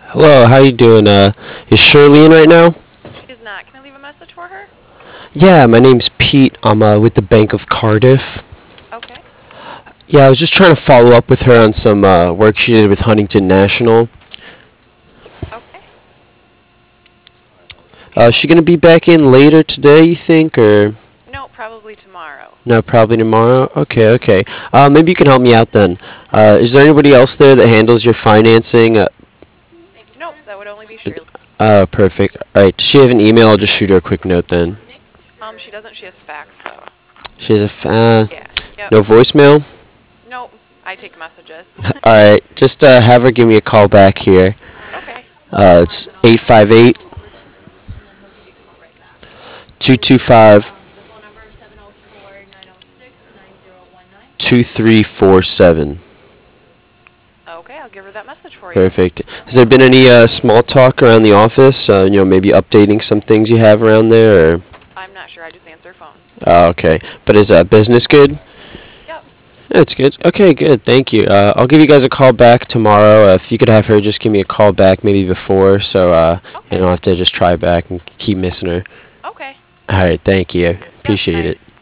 Hello, how you doing? Is Shirley in right now? She is not. Can I leave a message for her? Yeah, my name's Pete. I'm with the Bank of Cardiff. Okay. Yeah, I was just trying to follow up with her on some work she did with Huntington National. Okay. Is she gonna be back in later today, you think, or No, probably tomorrow. no? Probably tomorrow. Okay, okay. Maybe you can help me out then. Is there anybody else there that handles your financing? Nope, that would only be Shirley. Perfect. All right. Does she have an email? I'll just shoot her a quick note then. She doesn't. She has fax though. She has Yeah. Yep. no voicemail. Nope. I take messages. All right. Just have her give me a call back here. Okay. It's 858 225 2347. Okay, I'll give her that message for you. Perfect. Has there been any small talk around the office? Maybe updating some things you have around there? Or? I'm not sure. I just answer phones. Oh, okay. But is business good? Yep. That's good. Okay, good. Thank you. I'll give you guys a call back tomorrow. If you could have her just give me a call back maybe before, so I Okay. don't have to just try back and keep missing her. Okay. All right. Thank you. Yep. Appreciate Bye. it.